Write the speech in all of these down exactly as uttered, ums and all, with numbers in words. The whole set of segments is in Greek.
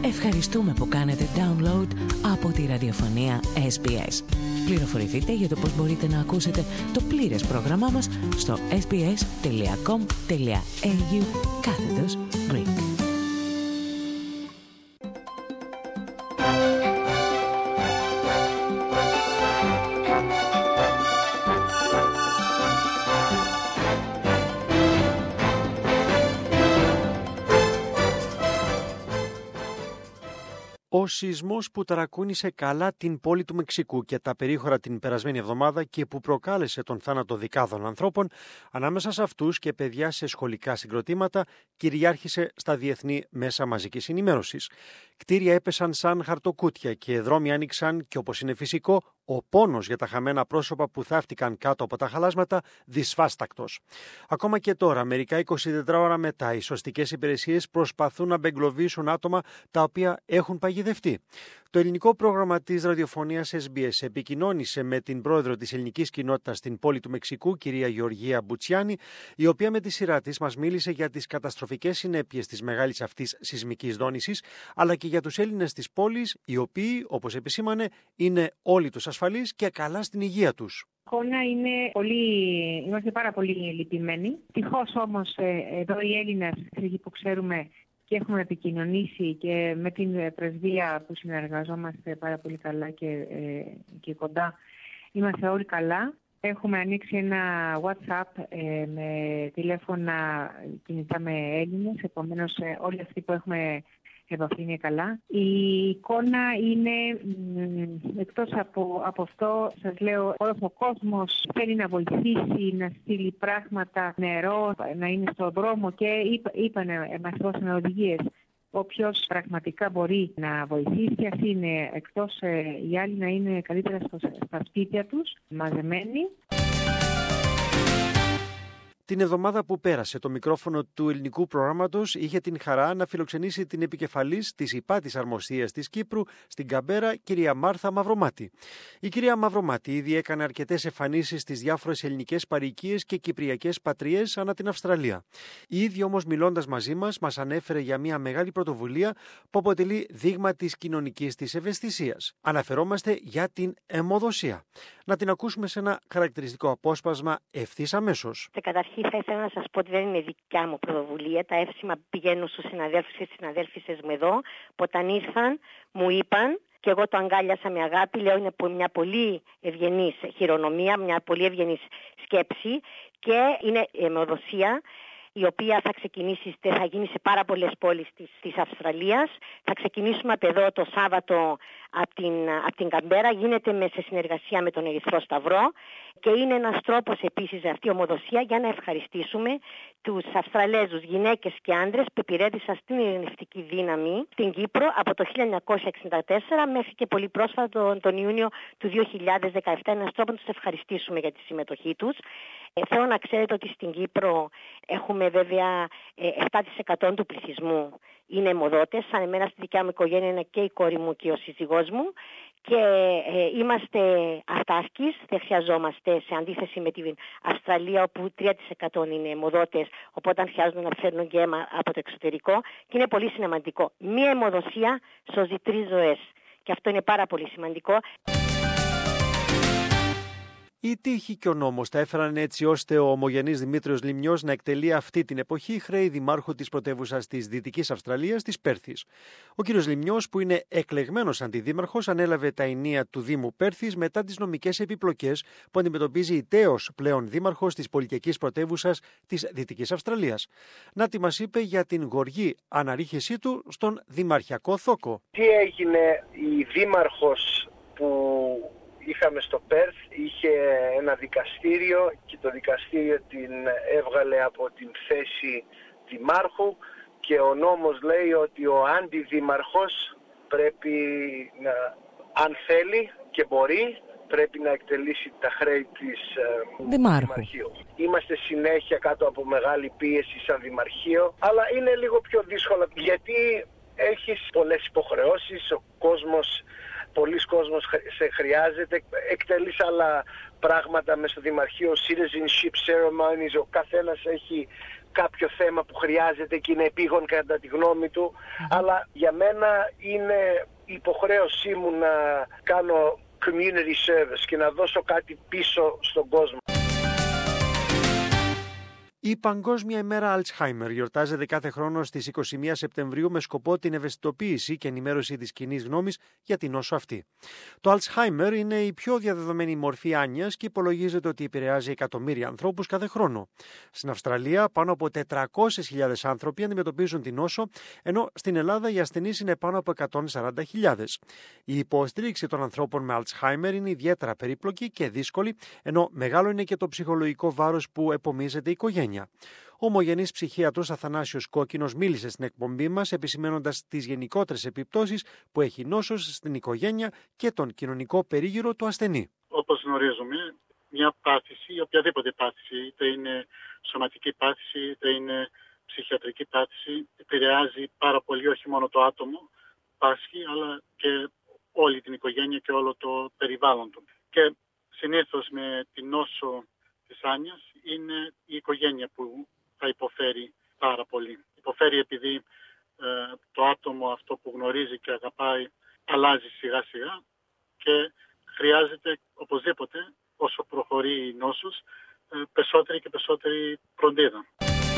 Ευχαριστούμε που κάνετε download από τη ραδιοφωνία ες μπι ες. Πληροφορηθείτε για το πώς μπορείτε να ακούσετε το πλήρες πρόγραμμά μας στο sbs.com.au κάθετος Greek. Ο σεισμός που ταρακούνησε καλά την πόλη του Μεξικού και τα περίχωρα την περασμένη εβδομάδα και που προκάλεσε τον θάνατο δεκάδων ανθρώπων, ανάμεσα σε αυτούς και παιδιά σε σχολικά συγκροτήματα, κυριάρχησε στα διεθνή μέσα μαζικής ενημέρωσης. Κτίρια έπεσαν σαν χαρτοκούτια και δρόμοι άνοιξαν και, όπως είναι φυσικό, ο πόνος για τα χαμένα πρόσωπα που θαύτηκαν κάτω από τα χαλάσματα δυσφάστακτος. Ακόμα και τώρα, μερικά εικοσιτέσσερις ώρα μετά, οι σωστικές υπηρεσίες προσπαθούν να μπεγκλωβίσουν άτομα τα οποία έχουν παγιδευτεί. Το ελληνικό πρόγραμμα της ραδιοφωνίας ες μπι ες επικοινώνησε με την πρόεδρο της ελληνικής κοινότητας στην πόλη του Μεξικού, κυρία Γεωργία Μπουτσιάνη, η οποία με τη σειρά της μας μίλησε για τις καταστροφικές συνέπειες της μεγάλης αυτής σεισμικής δόνησης, αλλά και για τους Έλληνες της πόλης, οι οποίοι, όπως επισήμανε, είναι όλοι τους ασφαλείς και καλά στην υγεία τους. Η εικόνα είναι πολύ, είμαστε πάρα πολύ λυπημένοι. Τυχώς όμως εδώ οι Έλληνες που ξέρουμε και έχουμε επικοινωνήσει και με την πρεσβεία που συνεργαζόμαστε πάρα πολύ καλά και, ε, και κοντά, είμαστε όλοι καλά. Έχουμε ανοίξει ένα WhatsApp ε, με τηλέφωνα κινητά με Έλληνες, επομένως ε, όλοι αυτοί που έχουμε επαφή είναι καλά. Η εικόνα είναι, μ, εκτός από, από αυτό, σας λέω, όλος ο κόσμος θέλει να βοηθήσει, να στείλει πράγματα, νερό, να είναι στον δρόμο και είπα, είπανε, μας δώσανε οδηγίες. Όποιος πραγματικά μπορεί να βοηθήσει, ας είναι εκτός, ε, οι άλλοι να είναι καλύτερα στο, στα σπίτια τους, μαζεμένοι. Την εβδομάδα που πέρασε, το μικρόφωνο του ελληνικού προγράμματος είχε την χαρά να φιλοξενήσει την επικεφαλής της υπάτης αρμοστίας της Κύπρου στην Καμπέρα, κυρία Μάρθα Μαυρομάτη. Η κυρία Μαυρομάτη ήδη έκανε αρκετές εμφανίσεις στις διάφορες ελληνικές παροικίες και κυπριακές πατριές ανά την Αυστραλία. Η ίδια όμως, μιλώντας μαζί μας, μας ανέφερε για μια μεγάλη πρωτοβουλία που αποτελεί δείγμα της κοινωνικής της ευαισθησίας. Αναφερόμαστε για την αιμοδοσία. Να την ακούσουμε σε ένα χαρακτηριστικό απόσπασμα ευθύς αμέσως. Θα ήθελα να σας πω ότι δεν είναι δικιά μου πρωτοβουλία. Τα εύσημα πηγαίνουν στους συναδέλφους και στις συναδέλφισες μου εδώ. Που όταν ήρθαν μου είπαν και εγώ το αγκάλιασα με αγάπη. Λέω είναι μια πολύ ευγενής χειρονομία, μια πολύ ευγενής σκέψη και είναι αιμοδοσία, η οποία θα ξεκινήσει, θα γίνει σε πάρα πολλές πόλεις της, της Αυστραλίας. Θα ξεκινήσουμε από εδώ το Σάββατο από την, από την Καμπέρα. Γίνεται με, σε συνεργασία με τον Ερυθρό Σταυρό και είναι ένας τρόπος επίσης αυτή η ομοδοσία για να ευχαριστήσουμε τους Αυστραλέζους γυναίκες και άντρες που υπηρέτησαν στην ειρηνευτική δύναμη στην Κύπρο από το χίλια εννιακόσια εξήντα τέσσερα μέχρι και πολύ πρόσφατα τον, τον Ιούνιο του δύο χιλιάδες δεκαεπτά. Ένας τρόπος να τους ευχαριστήσουμε για τη συμμετοχή τους. Ε, θέλω να ξέρετε ότι στην Κύπρο έχουμε βέβαια επτά τοις εκατό του πληθυσμού είναι αιμοδότες. Σαν εμένα στη δικιά μου οικογένεια είναι και η κόρη μου και ο σύζυγός μου και ε, είμαστε αυτάρκεις, δεν χρειαζόμαστε σε αντίθεση με την Αυστραλία όπου τρία τοις εκατό είναι αιμοδότες, οπότε χρειάζονται να φέρνουν και αίμα από το εξωτερικό και είναι πολύ σημαντικό. Μία αιμοδοσία σώζει τρεις ζωές και αυτό είναι πάρα πολύ σημαντικό. Η τύχη και ο νόμος τα έφεραν έτσι ώστε ο ομογενής Δημήτριος Λιμνιός να εκτελεί αυτή την εποχή χρέη δημάρχου της πρωτεύουσας της Δυτικής Αυστραλίας, της Πέρθης. Ο κ. Λιμνιός, που είναι εκλεγμένος αντιδήμαρχος, ανέλαβε τα ενία του Δήμου Πέρθης μετά τις νομικές επιπλοκές που αντιμετωπίζει η τέος πλέον δήμαρχος της πολιτικής πρωτεύουσας της Δυτικής Αυστραλίας. Να τι μας είπε για την γοργή αναρρίχησή του στον δημαρχιακό θόκο. Τι έγινε, η δήμαρχος που είχαμε στο Πέρθ είχε ένα δικαστήριο και το δικαστήριο την έβγαλε από την θέση δημάρχου και ο νόμος λέει ότι ο αντιδήμαρχος πρέπει να, αν θέλει και μπορεί, πρέπει να εκτελήσει τα χρέη της Δημάρχου. Δημαρχείου. Είμαστε συνέχεια κάτω από μεγάλη πίεση σαν Δημαρχείο, αλλά είναι λίγο πιο δύσκολο γιατί έχεις πολλές υποχρεώσεις, ο κόσμος πολλοί κόσμος σε χρειάζεται, εκτελείς άλλα πράγματα μες στο Δημαρχείο, citizenship ceremonies, ο καθένας έχει κάποιο θέμα που χρειάζεται και είναι επίγον κατά τη γνώμη του, mm-hmm. αλλά για μένα είναι υποχρέωσή μου να κάνω community service και να δώσω κάτι πίσω στον κόσμο. Η Παγκόσμια ημέρα Alzheimer γιορτάζεται κάθε χρόνο στις είκοσι μία Σεπτεμβρίου με σκοπό την ευαισθητοποίηση και ενημέρωση της κοινής γνώμης για την νόσο αυτή. Το Alzheimer είναι η πιο διαδεδομένη μορφή άνοιας και υπολογίζεται ότι επηρεάζει εκατομμύρια ανθρώπους κάθε χρόνο. Στην Αυστραλία, πάνω από τετρακόσιες χιλιάδες άνθρωποι αντιμετωπίζουν την νόσο, ενώ στην Ελλάδα οι ασθενείς είναι πάνω από εκατόν σαράντα χιλιάδες. Η υποστήριξη των ανθρώπων με Alzheimer είναι ιδιαίτερα περίπλοκη και δύσκολη, ενώ μεγάλο είναι και το ψυχολογικό βάρος που επομίζεται η οικογένεια. Ο ομογενής ψυχίατρος Αθανάσιος Κόκκινος μίλησε στην εκπομπή μας επισημαίνοντας τις γενικότερες επιπτώσεις που έχει η νόσος στην οικογένεια και τον κοινωνικό περίγυρο του ασθενή. Όπως γνωρίζουμε, μια πάθηση, οποιαδήποτε πάθηση, είτε είναι σωματική πάθηση, είτε είναι ψυχιατρική πάθηση, επηρεάζει πάρα πολύ όχι μόνο το άτομο πάσχει, αλλά και όλη την οικογένεια και όλο το περιβάλλον του. Και συνήθως με την νόσο της άνοιας είναι η οικογένεια που θα υποφέρει πάρα πολύ. Υποφέρει επειδή ε, το άτομο αυτό που γνωρίζει και αγαπάει αλλάζει σιγά σιγά και χρειάζεται οπωσδήποτε όσο προχωρεί η νόσος ε, περισσότερη και περισσότερη φροντίδα.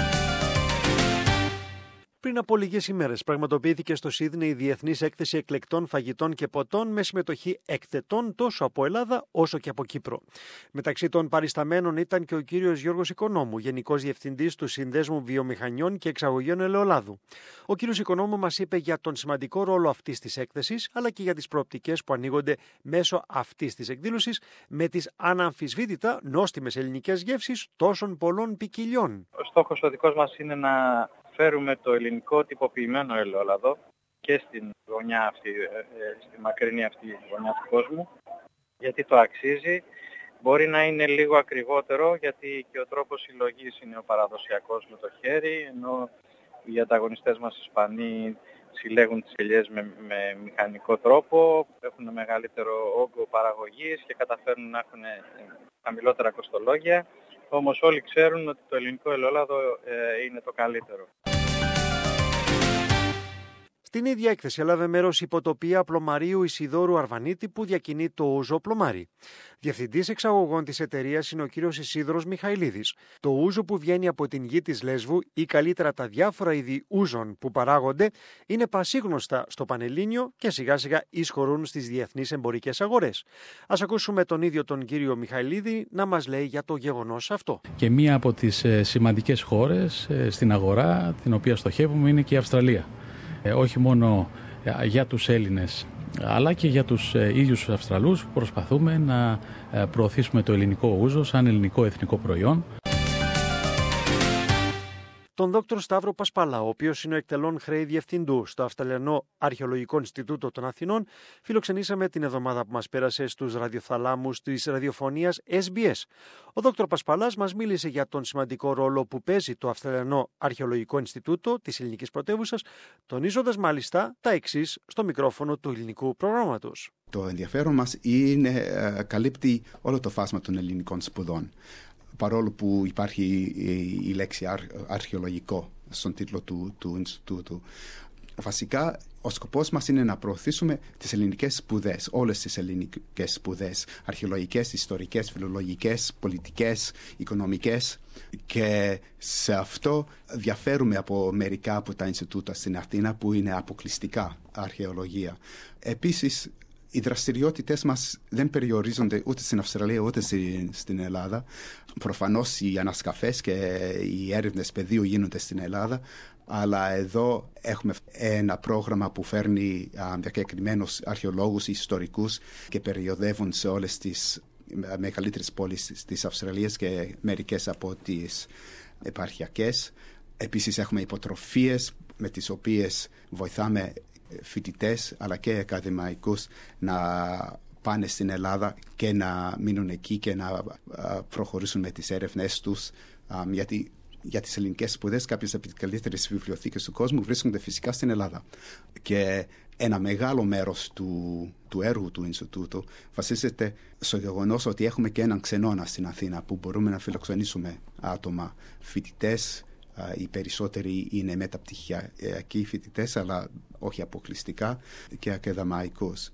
Πριν από λίγες ημέρες πραγματοποιήθηκε στο Σίδνεϊ η Διεθνής Έκθεση Εκλεκτών Φαγητών και Ποτών με συμμετοχή εκθετών τόσο από Ελλάδα όσο και από Κύπρο. Μεταξύ των παρισταμένων ήταν και ο κύριος Γιώργος Οικονόμου, Γενικός Διευθυντής του Συνδέσμου Βιομηχανιών και Εξαγωγέων Ελαιολάδου. Ο κύριος Οικονόμου μας είπε για τον σημαντικό ρόλο αυτής της έκθεσης, αλλά και για τις προοπτικές που ανοίγονται μέσω αυτής της εκδήλωσης με τις αναμφισβήτητα νόστιμες ελληνικές γεύσεις τόσων πολλών ποικιλιών. Ο στόχος ο δικός μας είναι να φέρουμε το ελληνικό τυποποιημένο ελαιόλαδο και στην γωνιά αυτή, στη μακρινή αυτή γωνιά του κόσμου, γιατί το αξίζει. Μπορεί να είναι λίγο ακριβότερο, γιατί και ο τρόπος συλλογής είναι ο παραδοσιακός με το χέρι, ενώ οι ανταγωνιστές μας Ισπανοί συλλέγουν τις ελιές με, με μηχανικό τρόπο, έχουν μεγαλύτερο όγκο παραγωγής και καταφέρνουν να έχουν χαμηλότερα κοστολόγια. Όμως όλοι ξέρουν ότι το ελληνικό ελαιόλαδο ε, είναι το καλύτερο. Στην ίδια έκθεση έλαβε μέρος η υποτοπία πλωμαρίου Ισιδώρου Αρβανίτη που διακινεί το ούζο πλωμάρι. Διευθυντής εξαγωγών της εταιρείας είναι ο κύριος Ισίδωρος Μιχαηλίδης. Το ούζο που βγαίνει από την γη της Λέσβου ή καλύτερα τα διάφορα είδη ούζων που παράγονται είναι πασίγνωστα στο Πανελλήνιο και σιγά σιγά εισχωρούν στις διεθνείς εμπορικές αγορές. Ας ακούσουμε τον ίδιο τον κύριο Μιχαηλίδη να μας λέει για το γεγονός αυτό. Και μία από τις σημαντικές χώρες στην αγορά την οποία στοχεύουμε είναι και η Αυστραλία. Όχι μόνο για τους Έλληνες αλλά και για τους ίδιους τους Αυστραλούς που προσπαθούμε να προωθήσουμε το ελληνικό ούζο σαν ελληνικό εθνικό προϊόν. Τον δόκτωρ Σταύρο Πασπαλά, ο οποίος είναι ο εκτελών χρέη διευθυντού στο Αυστραλιανό Αρχαιολογικό Ινστιτούτο των Αθηνών, φιλοξενήσαμε την εβδομάδα που μας πέρασε στους ραδιοθαλάμους της ραδιοφωνίας ες μπι ες. Ο δόκτωρ Πασπαλάς μας μίλησε για τον σημαντικό ρόλο που παίζει το Αυστραλιανό Αρχαιολογικό Ινστιτούτο της ελληνικής πρωτεύουσας, τονίζοντας μάλιστα τα εξής στο μικρόφωνο του ελληνικού προγράμματος. Το ενδιαφέρον μας είναι, καλύπτει όλο το φάσμα των ελληνικών σπουδών. Παρόλο που υπάρχει η λέξη αρχαιολογικό στον τίτλο του, του Ινστιτούτου. Βασικά, ο σκοπός μας είναι να προωθήσουμε τις ελληνικές σπουδές, όλες τις ελληνικές σπουδές, αρχαιολογικές, ιστορικές, φιλολογικές, πολιτικές, οικονομικές, και σε αυτό διαφέρουμε από μερικά από τα Ινστιτούτα στην Αθήνα που είναι αποκλειστικά αρχαιολογία. Επίσης, οι δραστηριότητες μας δεν περιορίζονται ούτε στην Αυστραλία ούτε στην Ελλάδα. Προφανώς οι ανασκαφές και οι έρευνες πεδίου γίνονται στην Ελλάδα, αλλά εδώ έχουμε ένα πρόγραμμα που φέρνει διακεκριμένους αρχαιολόγους, ιστορικούς και περιοδεύουν σε όλες τις μεγαλύτερες πόλεις της Αυστραλίας και μερικές από τις επαρχιακές. Επίσης έχουμε υποτροφίες με τις οποίες βοηθάμε φοιτητές αλλά και ακαδημαϊκούς να πάνε στην Ελλάδα και να μείνουν εκεί και να προχωρήσουν με τις έρευνές τους, γιατί για τις ελληνικές σπουδές κάποιες από τις καλύτερες βιβλιοθήκες του κόσμου βρίσκονται φυσικά στην Ελλάδα. Και ένα μεγάλο μέρος του, του έργου του Ινστιτούτου βασίζεται στο γεγονός ότι έχουμε και έναν ξενώνα στην Αθήνα που μπορούμε να φιλοξενήσουμε άτομα, φοιτητές, Οι περισσότεροι είναι μεταπτυχιακοί φοιτητές, αλλά όχι αποκλειστικά, και ακαδημαϊκούς.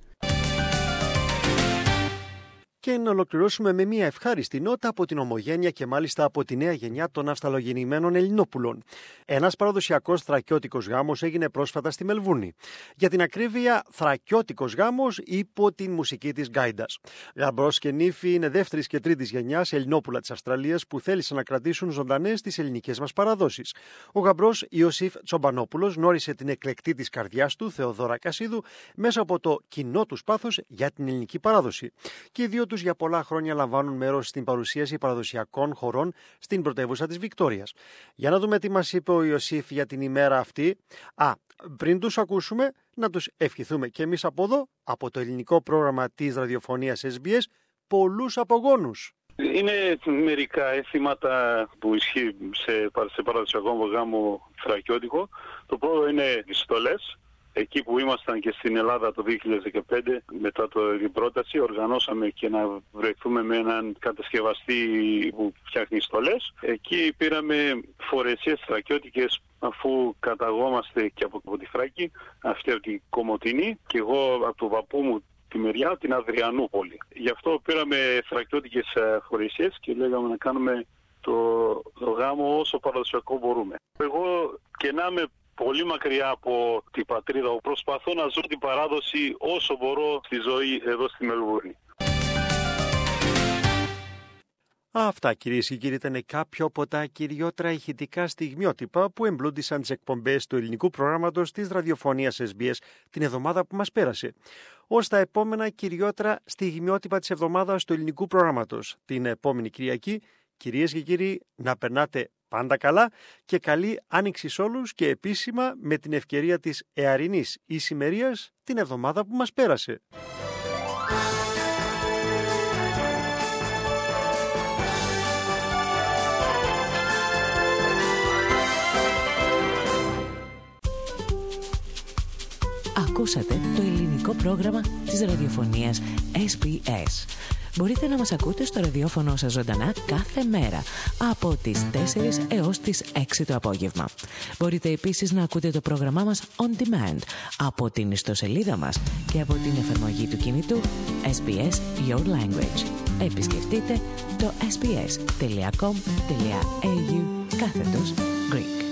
Και να ολοκληρώσουμε με μια ευχάριστη νότα από την ομογένεια και μάλιστα από τη νέα γενιά των αυστραλογεννημένων Ελληνόπουλων. Ένας παραδοσιακός θρακιώτικος γάμος έγινε πρόσφατα στη Μελβούρνη. Για την ακρίβεια, θρακιώτικος γάμος υπό την μουσική της γκάιντας. Γαμπρός και νύφη είναι δεύτερης και τρίτης γενιάς Ελληνόπουλα της Αυστραλίας που θέλησαν να κρατήσουν ζωντανές τις ελληνικές μας παραδόσεις. Ο γαμπρός Ιωσήφ Τσομπανόπουλος γνώρισε την εκλεκτή της καρδιάς του, Θεοδώρα Κασίδου, μέσα από το κοινό τους πάθος για την ελληνική παράδοση. Και οι δύο τους για πολλά χρόνια λαμβάνουν μέρος στην παρουσίαση παραδοσιακών χωρών στην πρωτεύουσα της Βικτόριας. Για να δούμε τι μας είπε ο Ιωσήφ για την ημέρα αυτή. Α, πριν τους ακούσουμε, να τους ευχηθούμε και εμείς από εδώ, από το ελληνικό πρόγραμμα της ραδιοφωνίας ες μπι ες, πολλούς απογόνους. Είναι μερικά αισθήματα που ισχύει σε, σε παραδοσιακό γάμο θρακιώτικο. Το πρώτο είναι οι στολές. Εκεί που ήμασταν και στην Ελλάδα το δύο χιλιάδες δεκαπέντε, μετά την πρόταση, οργανώσαμε και να βρεθούμε με έναν κατασκευαστή που φτιάχνει στολές. Εκεί πήραμε φορεσίες θρακιώτικες, αφού καταγόμαστε και από, από τη Θράκη, αυτή από την Κομοτηνή, και εγώ από το παππού μου τη μεριά, την Αδριανούπολη. Γι' αυτό πήραμε θρακιώτικες φορεσίες και λέγαμε να κάνουμε το, το γάμο όσο παραδοσιακό μπορούμε. Εγώ και να είμαι πολύ μακριά από την πατρίδα, προσπαθώ να ζω την παράδοση όσο μπορώ στη ζωή εδώ στη Μελβούρνη. Αυτά, κυρίες και κύριοι, ήταν κάποια από τα κυριότερα ηχητικά στιγμιότυπα που εμπλούτησαν τις εκπομπές του ελληνικού προγράμματος της ραδιοφωνίας ες μπι ες την εβδομάδα που μας πέρασε. Ως τα επόμενα κυριότερα στιγμιότυπα της εβδομάδας του ελληνικού προγράμματος την επόμενη Κυριακή, κυρίες και κύριοι, να περνάτε πάντα καλά και καλή άνοιξη σε όλους και επίσημα με την ευκαιρία της εαρινής ησημερίας την εβδομάδα που μας πέρασε. Ακούσατε το ελληνικό πρόγραμμα της ραδιοφωνίας ες μπι ες. Μπορείτε να μας ακούτε στο ραδιόφωνο σας ζωντανά κάθε μέρα από τις τέσσερις έως τις έξι το απόγευμα. Μπορείτε επίσης να ακούτε το πρόγραμμά μας on demand από την ιστοσελίδα μας και από την εφαρμογή του κινητού ες μπι ες Your Language. Επισκεφτείτε το ες μπι ες τελεία κομ τελεία έι γιου κάθετος Greek.